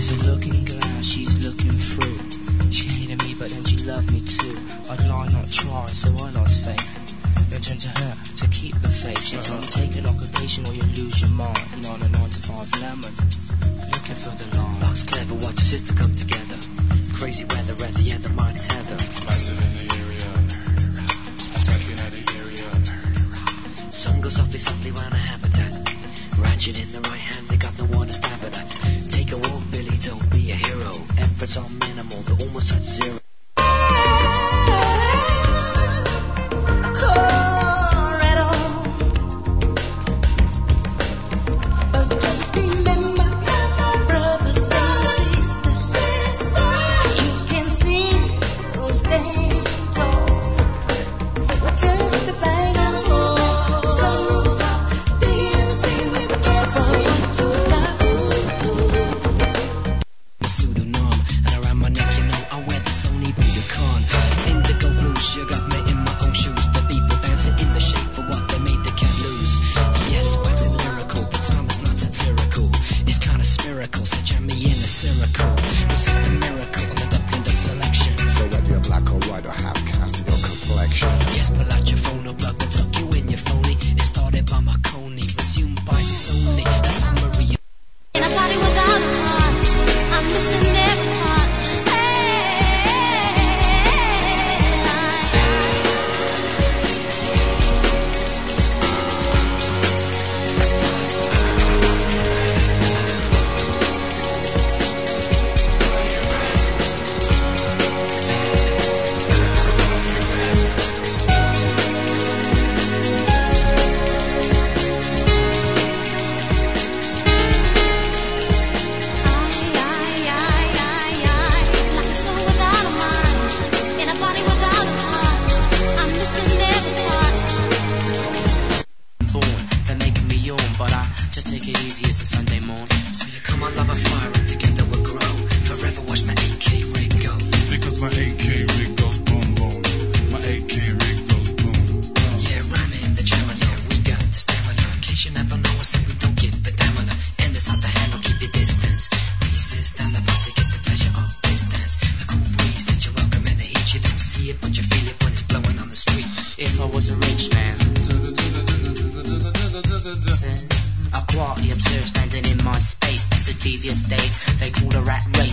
She's a looking glass, she's looking through. She hated me, but then she loved me too. I'd lie, not try, so I lost faith. Then turned to her to keep the faith. She told me, take an occupation or you lose your mind. On a 9 to 5 lemon, looking for the line. Bugs clever, watch the system come together. Crazy weather at the end of my tether. Massive in the area, attacking at the area. Sun goes softly, softly round a habitat. Ratchet in the right hand, they got no one to stab it at. Take a walk, Billy, don't be a hero. Efforts are minimal, they're almost at zero. If I was a rich man, I quietly observe standing in my space. It's a devious days, they call the rat race.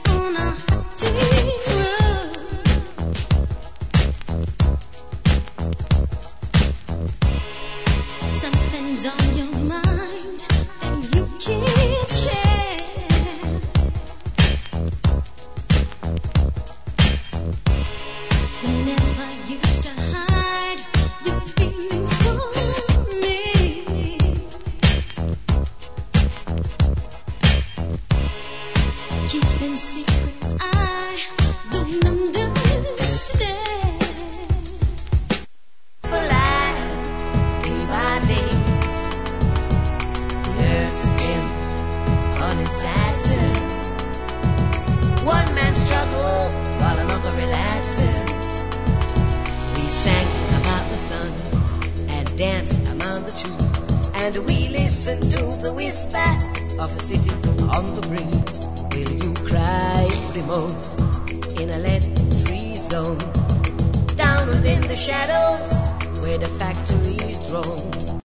Something's on your mind and you can't share. You never used to hide your feelings from me. Keeping secrets I don't understand. Day by day, the earth spins on its axis. One man struggles while another relaxes. We sang about the sun and danced among the trees, and we listened to the whisper of the city on the breeze. Will you cry remorse in a lead-free zone? Down within the shadows where the factories drone.